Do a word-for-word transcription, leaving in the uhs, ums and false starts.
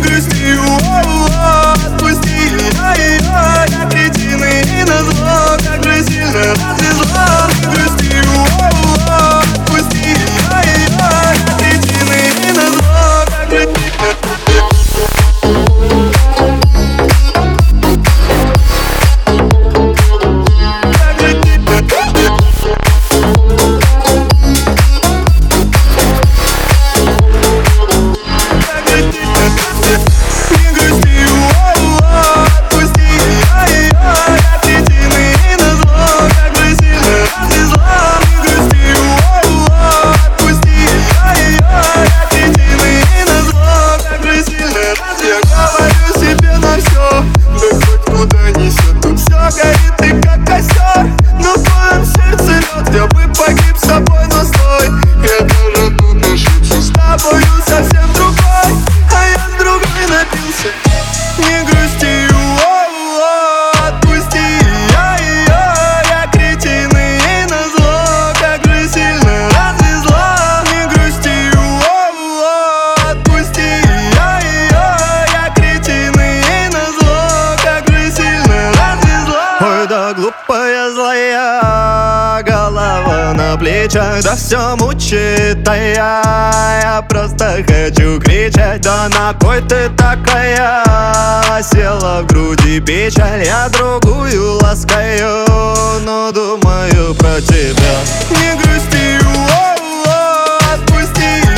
грусти, о-о-о, отпусти ее, я кретин и назло, как же сильно развезло. Не грусти, о-о-о, отпусти ее, я кретин и назло, как же сильно. Горит ты как костер, но в твоем сердце лед. Я бы погиб с тобой, но стой, я тоже тут ошибся. С тобою совсем другой, а я с другой напился. Не грусти, о-о-о, отпусти ее, я кретин и назло, как же сильно развезло. Не грусти, о-о-о, отпусти ее, я кретин и назло, как же сильно развезло. Ой, да глупая злая голова на плечах, да все мучит, а я, я просто хочу кричать. Да на кой ты такая? Села в груди печаль, я другую ласкаю, но думаю про тебя. Не грусти, о-о-о, отпусти